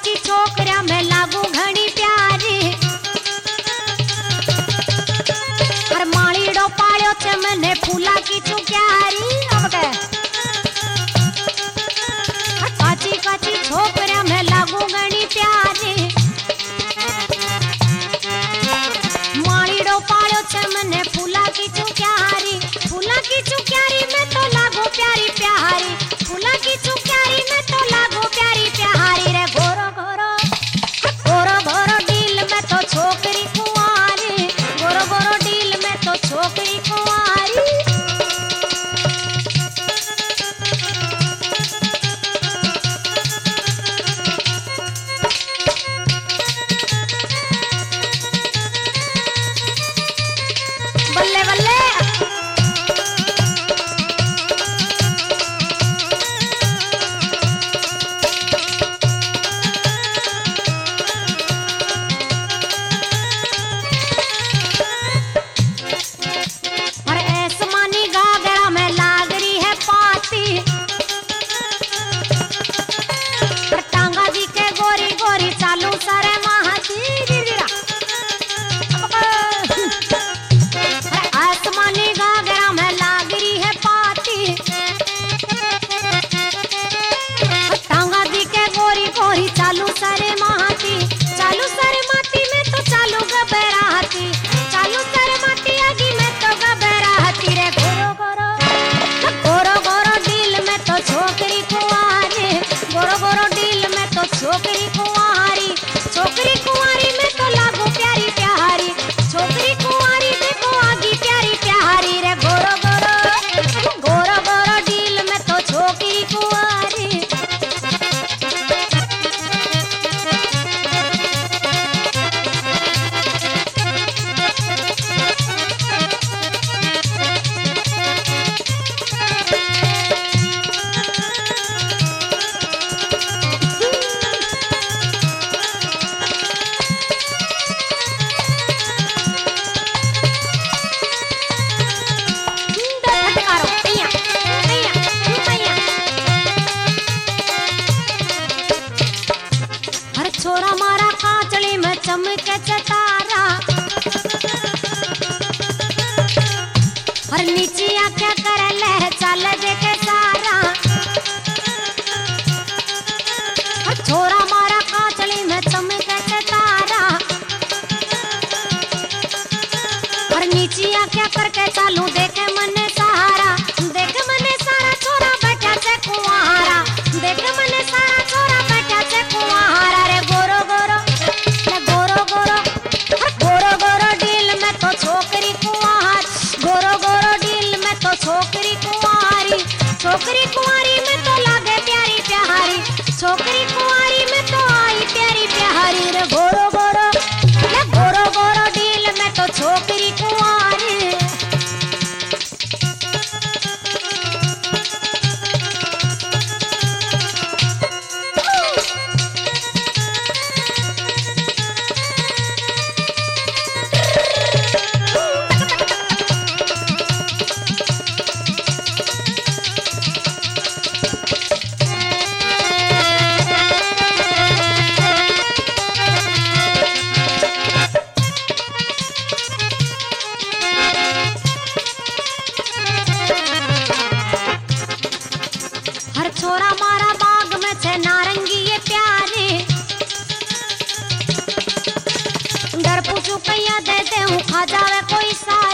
काची छोकरा में लागू घणी प्यारी हर मालीड़ो पाड़ो छे मने फूला की चुक्यारी अब के काची काची छोकरा में लागू घणी प्यारी मालीड़ो पाड़ो छे मने फूला की चुक्यारी में तो लागू प्यारी प्यारी फूला की चुक्यारी में तो लागू प्यारी प्यारी रे गोरो गोरो गोरो गोरो डील में तो छोकरी कुंवारी गोरो गोरो डील में तो छोकरी कुंवारी बल्ले बल्ले चालू सारे माटी में तो चालू गबराती चालू सारे माटी आगी में तो गबराती रे गोरो गोरो गोरो गोरो डील में तो छोकरी कुंवारी गोरो गोरो डील में तो छोकरी कुंवारी में तो लागू प्यारी प्यारी छोकरी कुंवारी देखो आगी प्यारी प्यारी रे गोरो गोरो गोरो गोरो डील में तो छोकरी कुंवारी छोरा मारा कांचली में चमके चतारा हर नीची आंखें करे ले चल देखे सारा हर छोरा मारा कांचली में चमके चतारा हर नीची आंखें करके चालू देखे मने सारा छोरा बैठा से कुंवारा देखे मने सारा छोरा बैठा से कुंवारा रे गोरो गोरो गोरो गोरो गोरो गोरो डील में तो छोकरी कुंवार गोरो गोरो डील में तो छोकरी कुंवारी में तो लागे प्यारी प्यारी छोकरी कुंवारी में तो आई प्यारी प्यारी रे गोरो गोरो गोरो गोरो डील में तो छोकरी कुंवारी छोरा मारा बाग में छे नारंगी ये प्यारी डर पूछू कैया देते हूँ खा जावे कोई सा